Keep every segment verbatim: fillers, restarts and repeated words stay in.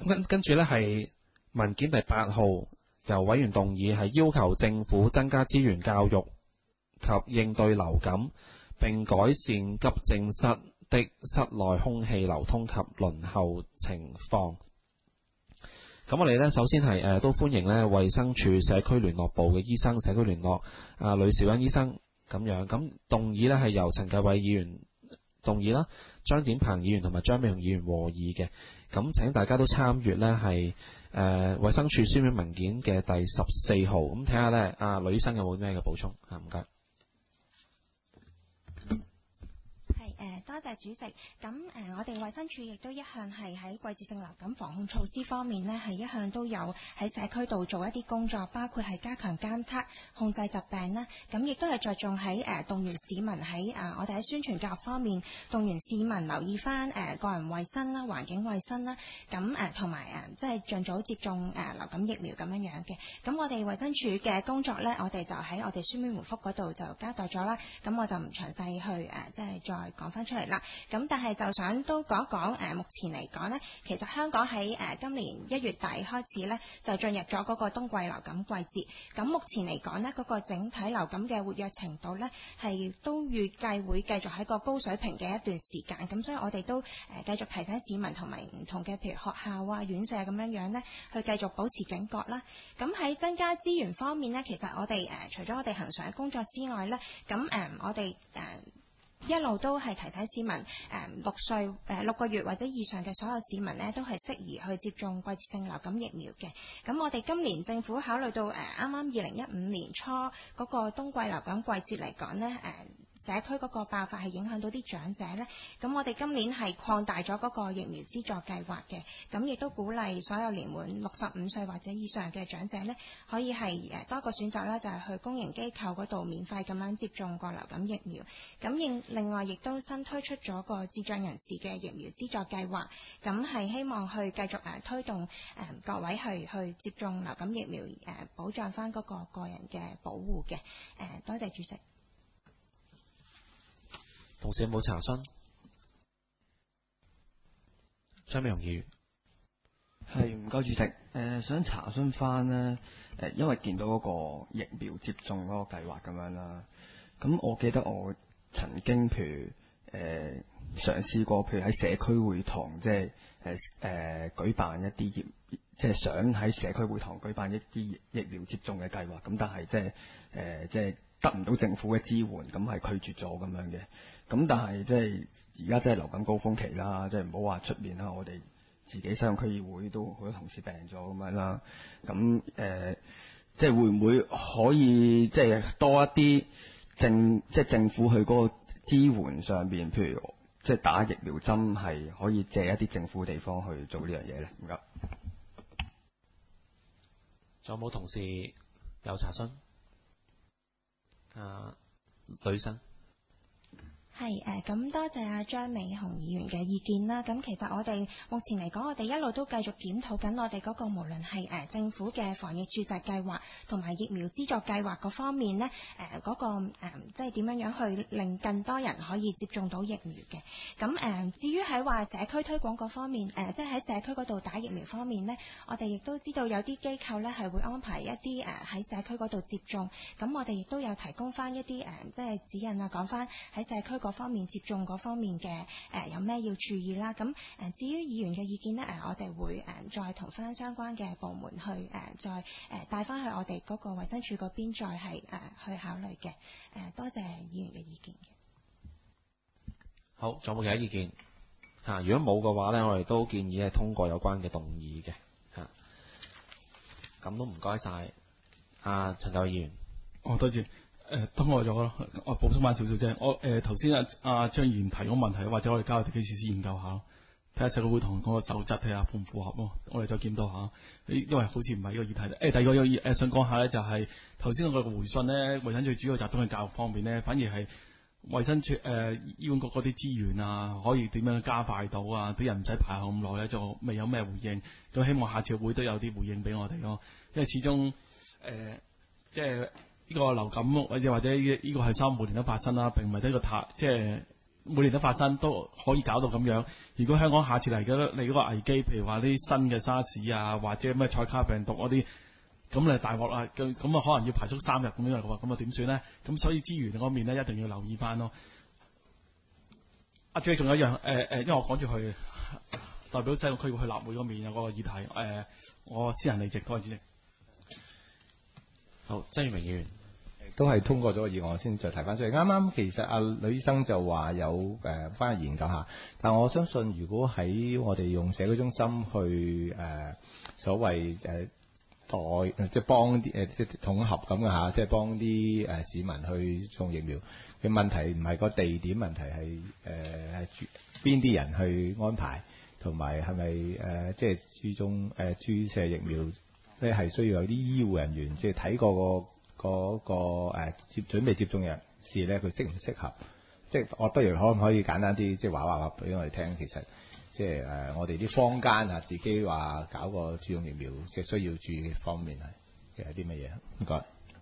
咁跟跟住呢係文件第八號，由委員動議係要求政府增加資源教育及應對流感，並改善急症室的室內空氣流通及輪候情況。咁我哋呢首先係誒、呃、都歡迎呢衛生署社區聯絡部嘅醫生、社區聯絡啊呂兆恩醫生咁樣。咁動議呢係由陳繼偉議員動議啦，張展鵬議員同埋張美雄議員和議嘅。咁請大家都參閱呢係誒衛生署書面文件嘅第十四號。咁睇下呢阿呂醫生有冇咩嘅補充啊？唔該。 誒多謝主席。咁誒、呃，我哋衛生署亦都一向係喺季節性流感防控措施方面呢，係一向都有喺社區度做一啲工作，包括係加強監測、控制疾病啦。咁亦都係着重喺誒、呃、動員市民喺誒、呃、我哋喺宣傳教育方面，動員市民留意翻誒、呃、個人衛生啦、環境衛生啦。咁誒同埋誒即係盡早接種誒、呃、流感疫苗咁樣樣嘅。咁我哋衛生署嘅工作呢，我哋就喺我哋書面回覆嗰度就交代咗啦。咁我就唔詳細去誒、呃、即係再講翻出嚟啦，咁但係就想都講一講誒、呃，目前嚟講呢，其實香港喺誒、呃、今年一月底開始呢，就進入咗嗰個冬季流感季節。咁目前嚟講呢，嗰、那個整體流感嘅活躍程度呢，係都預計會繼續喺個高水平嘅一段時間。咁所以我哋都誒、呃、繼續提醒市民同埋唔同嘅譬如學校啊、院舍咁樣樣呢，去繼續保持警覺啦。咁喺增加資源方面呢，其實我哋誒、呃、除咗我哋恆常嘅工作之外呢，咁誒、呃、我哋誒。呃一路都係提醒市民，誒、呃、六歲誒、呃、六個月或者以上嘅所有市民呢，都係適宜去接種季節性流感疫苗嘅。咁我哋今年政府考慮到誒啱啱二零一五年初嗰個冬季流感季節嚟講呢，誒、呃社區嗰個爆發係影響到啲長者呢。咁我哋今年係擴大咗嗰個疫苗資助計劃嘅，咁亦都鼓勵所有年滿六十五歲或者以上嘅長者呢，可以係誒多個選擇啦，就係去公營機構嗰度免費咁樣接種個流感疫苗。咁另外亦都新推出咗個智障人士嘅疫苗資助計劃，咁係希望去繼續誒推動誒各位去去接種流感疫苗，誒保障翻嗰個個人嘅保護嘅。誒多謝主席。 同事有冇查詢？張美雄議員係唔該主席，誒、呃、想查詢翻呢，誒、呃、因為見到嗰個疫苗接種嗰個計劃咁樣啦，咁我記得我曾經譬如誒、呃、嘗試過，譬如喺社區會堂即係誒誒舉辦一啲疫，即係想喺社區會堂舉辦一啲疫苗接種嘅計劃，咁但係即係誒即係得唔到政府嘅支援，咁係拒絕咗咁樣嘅。咁但係即係而家即係流感高峰期啦，即係唔好話出面啦，我哋自己西貢區議會都好多同事病咗咁樣啦。咁誒、呃，即係會唔會可以即係多一啲政即係政府去嗰個支援上邊，譬如即係打疫苗針係可以借一啲政府嘅地方去做呢樣嘢咧？唔該。 仲有冇同事有查詢？啊，女生。 係誒，咁多謝阿張美雄議員嘅意見啦。咁其實我哋目前嚟講，我哋一路都繼續檢討緊我哋嗰個無論係誒政府嘅防疫注射計劃同埋疫苗資助計劃嗰方面呢，誒嗰個誒即係點樣樣去令更多人可以接種到疫苗嘅。咁誒至於喺話社區推廣嗰方面，誒即係喺社區嗰度打疫苗方面呢，我哋亦都知道有啲機構呢係會安排一啲誒喺社區嗰度接種。咁我哋亦都有提供翻一啲誒即係指引啊，講翻喺社區嗰方面接種嗰方面嘅誒、呃、有咩要注意啦？咁誒、呃、至於議員嘅意見呢，誒、呃、我哋會誒、呃、再同翻相關嘅部門去誒、呃、再誒、呃、帶翻去我哋嗰個衛生署嗰邊再係誒、呃、去考慮嘅。誒、呃、多謝議員嘅意見嘅。 好，仲有冇其他意見？嚇、啊，如果冇嘅話呢，我哋都建議係通過有關嘅動議嘅嚇。咁、啊、都唔該晒。阿陳繼偉議員， 哦，多謝。誒通過咗咯，我補充翻少少啫。我誒頭先阿阿張議員提嗰個問題，或者我哋交佢哋幾時先研究下咯，睇下社區會堂嗰個守則睇下符唔符合咯。我哋再檢討下，因為好似唔係呢個議題。誒、呃、第二個有誒、呃、想講下咧，就係頭先我個回信咧，衛生署主要集中喺教育方面咧，反而係衛生署誒、呃、醫管局嗰啲資源啊，可以點樣加快到啊？啲人唔使排後咁耐咧，就未有咩回應。咁希望下次會都有啲回應俾我哋咯，因為始終誒、呃、即係。呢個流感或者或者呢個係三五年都發生啦，並唔係一個太即係每年都發生，都可以搞到咁樣。如果香港下次嚟嘅你嗰個危機，譬如話啲新嘅沙士啊，或者咩塞卡病毒嗰啲，咁你大鑊啦，咁咁啊可能要排足三日咁樣嘅話，咁啊點算咧？咁所以資源嗰面咧一定要留意翻咯。阿 J 仲有一樣誒誒，因為我趕住去代表西貢區去立會嗰面有個議題，誒、呃、我私人離席，多謝主席。 好，曾耀明議員。 都係通過咗個議案先再提翻出嚟。啱啱其實阿呂醫生就話有誒翻去研究下，但我相信如果喺我哋用社區中心去誒、呃、所謂誒、呃、代即係幫啲誒即係統合咁嘅嚇，即係幫啲誒市民去種疫苗嘅問題，唔係個地點問題，係誒係邊啲人去安排，同埋係咪誒即係注重誒、呃、注射疫苗咧係需要有啲醫護人員即係睇過個。嗰、那個誒接、呃、準備接種人士咧，佢適唔適合？即係我不如可唔可以簡單啲，即係話話話俾我哋聽。其實即係誒、呃，我哋啲坊間啊，自己話搞個接種疫苗嘅需要注意嘅方面係其實啲乜嘢？唔該。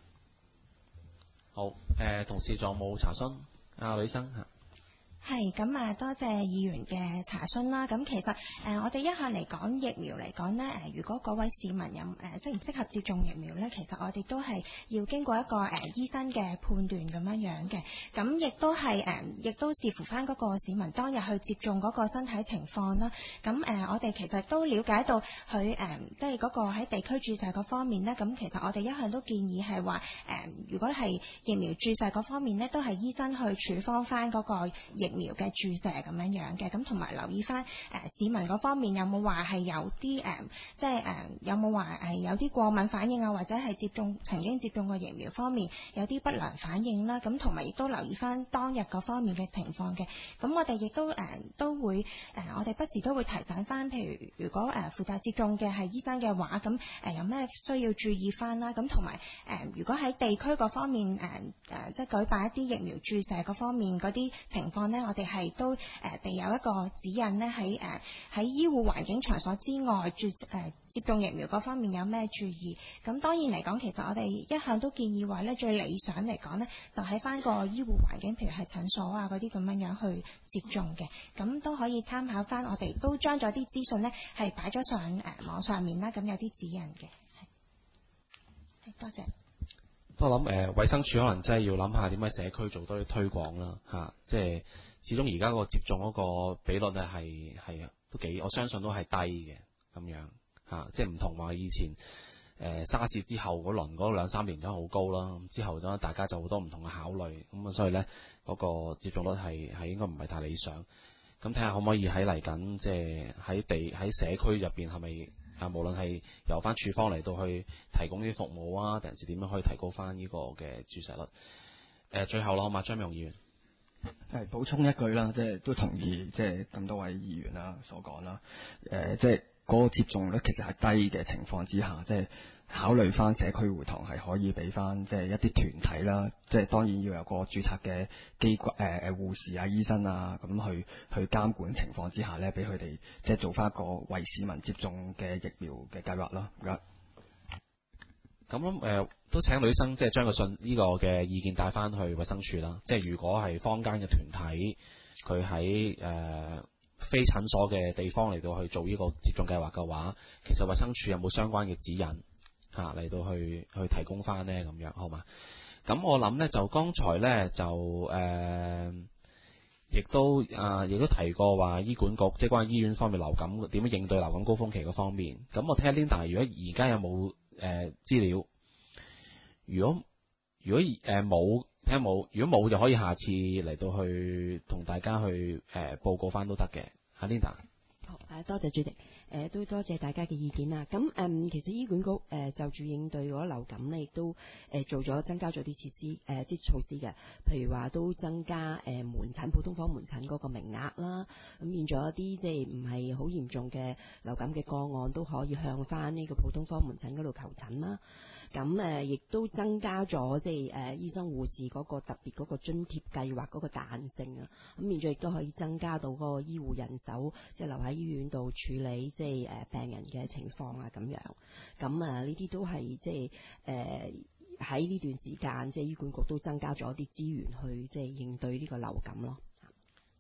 好，誒、呃、同事仲有冇查詢？阿呂醫生嚇。 係咁啊，多謝議員嘅查詢啦。咁其實誒、呃，我哋一向嚟講疫苗嚟講呢，誒、呃，如果嗰位市民有誒適唔適合接種疫苗呢，其實我哋都係要經過一個誒、呃、醫生嘅判斷咁樣樣嘅。咁亦都係誒，亦、呃、都視乎翻嗰個市民當日去接種嗰個身體情況啦。咁誒、呃，我哋其實都了解到佢誒，即係嗰個喺地區注射嗰方面呢。咁其實我哋一向都建議係話誒，如果係疫苗注射嗰方面呢，都係醫生去處方翻嗰個疫苗嘅注射咁樣樣嘅，咁同埋留意翻誒、呃、市民嗰方面有冇話係有啲誒、呃，即係誒、呃、有冇話係有啲過敏反應啊，或者係接種曾經接種過疫苗方面有啲不良反應啦，咁同埋亦都留意翻當日嗰方面嘅情況嘅。咁我哋亦都誒、呃、都會誒、呃，我哋不時都會提醒翻，譬如如果誒、呃、負責接種嘅係醫生嘅話，咁誒、呃、有咩需要注意翻啦？咁同埋誒，如果喺地區嗰方面誒誒、呃，即係舉辦一啲疫苗注射嗰方面嗰啲情況呢，我哋係都誒地有一個指引呢，喺誒喺醫護環境場所之外注誒、呃、接種疫苗嗰方面有咩注意？咁當然嚟講，其實我哋一向都建議話呢，最理想嚟講呢，就喺翻個醫護環境，譬如係診所啊嗰啲咁樣樣去接種嘅。咁都可以參考翻，我哋都將咗啲資訊呢係擺咗上誒、呃、網上面啦。咁有啲指引嘅，係多謝。 我諗誒，衛生署可能真係要諗下點喺社區做多啲推廣啦，嚇、啊，即係始終而家個接種嗰個比率咧係係都幾，我相信都係低嘅咁樣嚇、啊，即係唔同話以前誒、呃、沙士之後嗰輪嗰兩三年都好高啦，之後咧大家就好多唔同嘅考慮，咁啊所以咧嗰、嗰個接種率係係應該唔係太理想，咁睇下可唔可以喺嚟緊即係喺地喺社區入邊係咪？啊，無論係由翻處方嚟到去提供啲服務啊，定係點樣可以提高翻呢個嘅注射率？誒、呃，最後啦，好嘛，張明議員， 係補充一句啦，即係都同意即係咁多位議員啦所講啦。誒、呃，即係嗰個接種率其實係低嘅情況之下，即係考慮翻社區會堂係可以俾翻即係一啲團體啦，即係當然要有個註冊嘅機關誒誒護士啊、醫生啊咁去去監管情況之下咧，俾佢哋即係做翻一個為市民接種嘅疫苗嘅計劃咯。唔該。 咁誒、呃、都請呂醫生即係將個信呢個嘅意見帶翻去衛生署啦。即係如果係坊間嘅團體，佢喺誒非診所嘅地方嚟到去做呢個接種計劃嘅話，其實衛生署有冇相關嘅指引？嚇嚟、啊、到去去提供翻呢咁樣，好嘛？咁我諗呢，就剛才呢，就誒，亦、呃、都啊，亦、呃、都提過話醫管局即係關於醫院方面流感點樣應對流感高峰期嗰方面。咁我聽下 Linda，如果而家有冇誒資料？如果如果誒冇，睇下冇。如果冇就可以下次嚟到去同大家去誒、呃、報告翻都得嘅。阿 Linda。 好，誒多謝主席，誒、呃、都多謝大家嘅意見啦。咁誒、嗯，其實醫管局誒、呃、就住應對嗰個流感咧，亦都誒、呃、做咗增加咗啲設施，誒、呃、啲措施嘅。譬如話都增加誒、呃、門診普通科門診嗰個名額啦，咁變咗一啲即係唔係好嚴重嘅流感嘅個案都可以向翻呢個普通科門診嗰度求診啦。咁誒亦都增加咗即係誒、呃、醫生護士嗰個特別嗰個津貼計劃嗰個彈性啊，咁變咗亦都可以增加到嗰個醫護人手，即係留喺醫院度處理即係誒病人嘅情況啊咁樣。咁啊呢啲都係即係誒喺呢段時間，即係醫管局都增加咗一啲資源去即係應對呢個流感咯。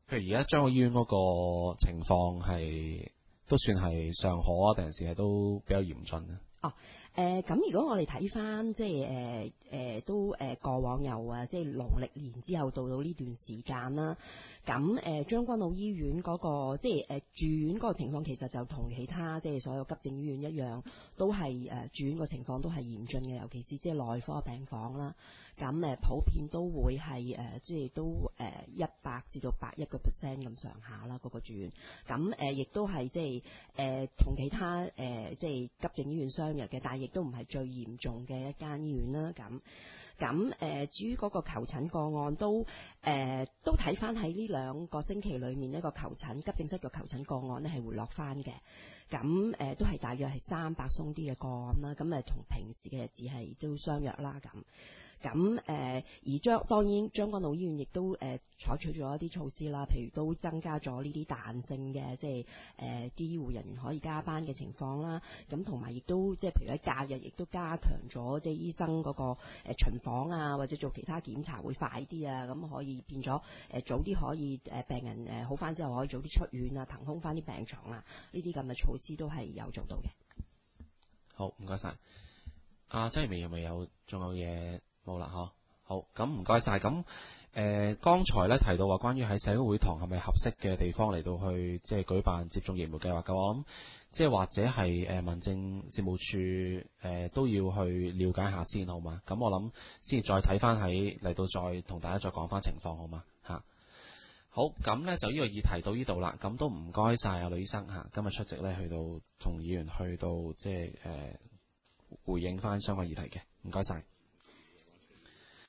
譬如而家將軍澳醫院嗰個情況係都算係尚可啊，定係係都比較嚴峻啊？ 哦，誒咁、呃、如果我哋睇翻即係誒誒都誒、呃、過往由啊，即係農曆年之後到到呢段時間啦，咁誒將軍澳醫院嗰、那個即係誒、呃、住院嗰個情況，其實就同其他即係所有急症醫院一樣，都係誒、呃、住院個情況都係嚴峻嘅，尤其是即係內科病房啦。咁誒普遍都會係誒即係都誒一百至到百一個 percent 咁上下啦，嗰、那個住院。咁誒亦都係即係誒同其他誒、呃、即係急症醫院相若嘅，但係亦都唔係最嚴重嘅一間醫院啦。咁咁誒至於嗰個求診個案都誒、呃、都睇翻喺呢兩個星期裏面呢個求診急症室嘅求診個案呢係回落翻嘅。咁誒、呃、都係大約係三百鬆啲嘅個案啦。咁誒同平時嘅日子係都相若啦。咁咁誒，而將當然將軍澳醫院亦都誒、呃、採取咗一啲措施啦，譬如都增加咗呢啲彈性嘅，即係誒啲醫護人員可以加班嘅情況啦。咁同埋亦都即係譬如喺假日，亦都加強咗即係醫生嗰、那個、呃、巡房啊，或者做其他檢查會快啲啊，咁可以變咗誒、呃、早啲可以誒病人誒好翻之後可以早啲出院啊，騰空翻啲病床啊，呢啲咁嘅措施都係有做到嘅。 好，唔該晒。阿周眉有咪有仲有嘢？冇啦，嗬，好，咁唔該晒。咁誒，剛才咧提到話關於喺社區會堂係咪合適嘅地方嚟到去即係舉辦接種疫苗計劃嘅話，我諗即係或者係誒民政事務處誒、呃、都要去了解下先，好嘛？咁我諗先再睇翻喺嚟到再同大家再講翻情況，好嘛？嚇，好，咁咧就呢個議題到呢度啦。咁都唔該晒阿呂醫生嚇，今日出席咧去到同議員去到即係誒、呃、回應翻相關議題嘅，唔該晒。